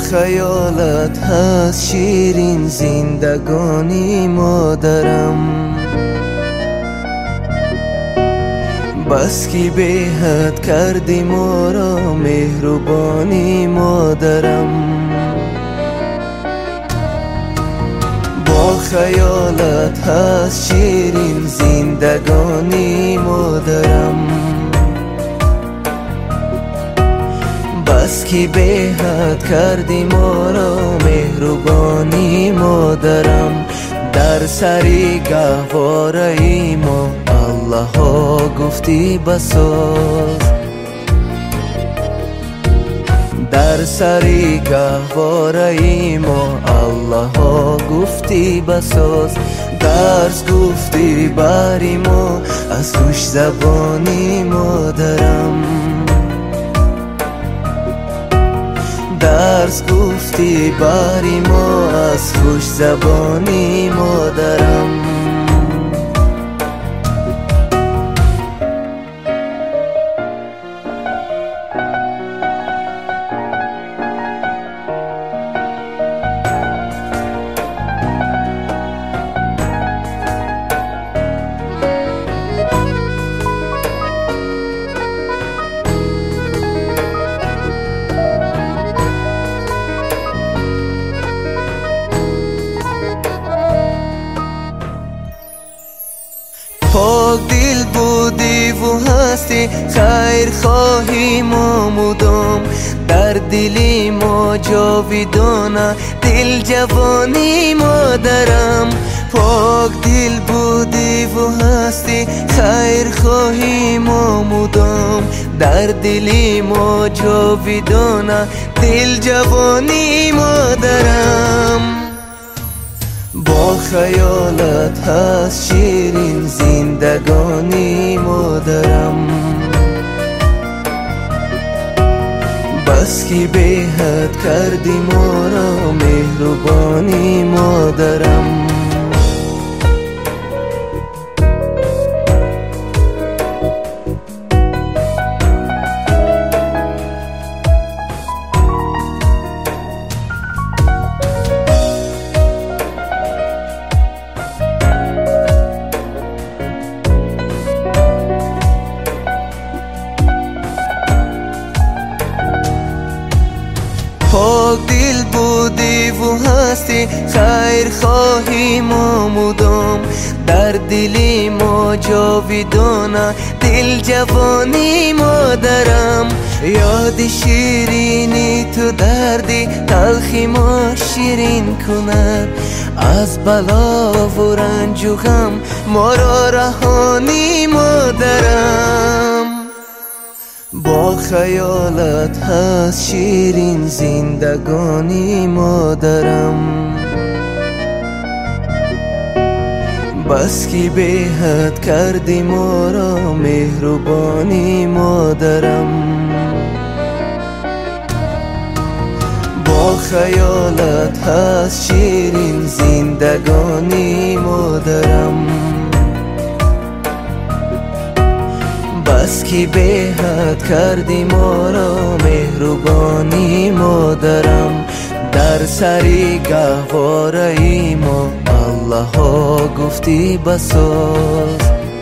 خیالت هست شیرین زندگانی مادرم، بس کی به حد کردی ما را مهربانی مادرم. با خیالت هست شیرین زندگانی مادرم، بس کی به حد کردی ما را مهربانی مادرم. در سری گهواره ما الله ها گفتی بساز، در سری گهواره ما الله ها گفتی بساز. درس گفتی بری ما از خوش زبانی مادرم، درس گفتی بری ما از خوش زبانی مادرم. پاک دل بودی و هستی خیر خواهی ما مدام، در دلی ما جاویدانه دل جوانی مادرم. پاک دل بودی و هستی خیر خواهی ما مدام، در دلی ما جاویدانه دل جوانی مادرم. با خیالت هست شیرین زندگانی مادرم، بس کی به حد کردی ما را مهربانی مادرم. پاک دل بودی و هستی خیر خواهی ما مدام، در دلی ما جاویدانه دل جوانی مادرم. یاد شیرینی تو دردی تلخی ما شیرین کند، از بلا و رنج و غم ما را رهانی مادرم. با خیالت هست شیرین زندگانی مادرم، بس کی به حد کردی ما را مهربانی مادرم. با خیالت هست شیرین زندگانی مادرم، بس کی به حد کردی ما را مهربانی مادرم. در سری گهواره ما الله ها گفتی بساز،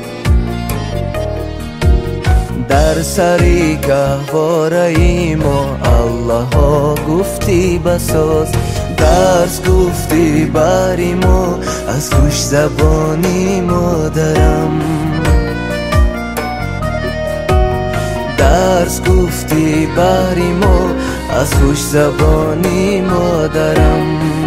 در سری گهواره ما الله ها گفتی بساز. درس گفتی بری ما از خوش زبانی مادرم، درس گفتی بری ما از خوش زبانی مادرم.